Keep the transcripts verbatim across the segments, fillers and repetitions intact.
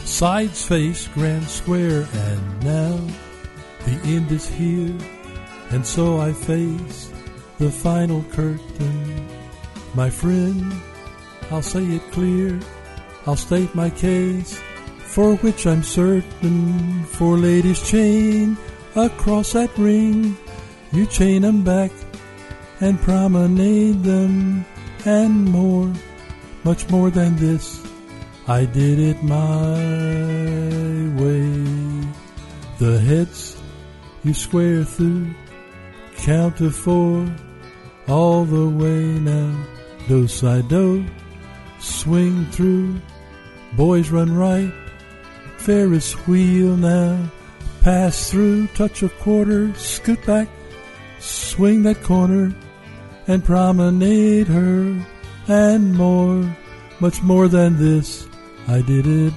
Sides face Grand Square, and now the end is here, and so I face the final curtain. My friend, I'll say it clear, I'll state my case, for which I'm certain. Four ladies chain across that ring, you chain 'em back and promenade them, and more, much more than this, I did it my way. The heads you square through, count to four, all the way now. Do side do, swing through, boys run right, Ferris wheel now. Pass through, touch a quarter, scoot back, swing that corner, and promenade her, and more, much more than this, I did it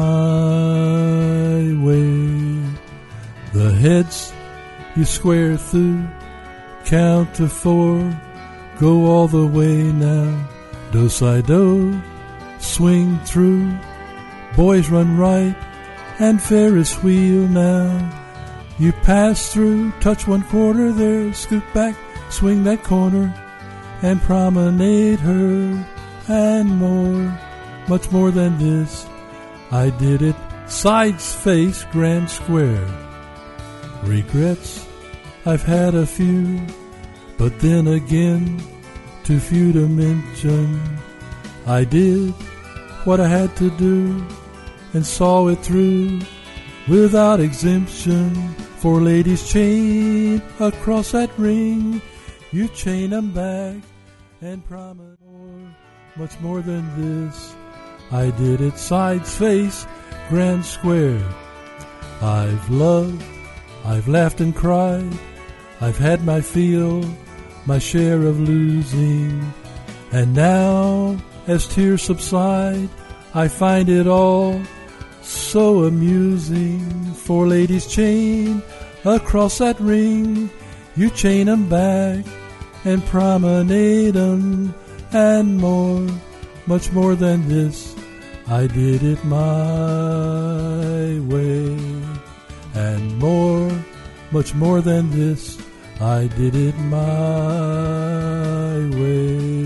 my way. The heads you square through, count to four, go all the way now. Do side do, swing through, boys run right, and Ferris wheel now. You pass through, touch one quarter there, scoot back, swing that corner, and promenade her, and more, much more than this, I did it sides face Grand Square. Regrets, I've had a few, but then again, too few to mention. I did what I had to do, and saw it through without exemption. Four ladies chain across that ring, you chain 'em back and promise more, much more than this, I did it sides face Grand Square. I've loved, I've laughed and cried, I've had my fill, my share of losing, and now as tears subside, I find it all so amusing. Four ladies chain across that ring, you chain 'em back and promenade 'em, and more, much more than this, I did it my way. And more, much more than this, I did it my way.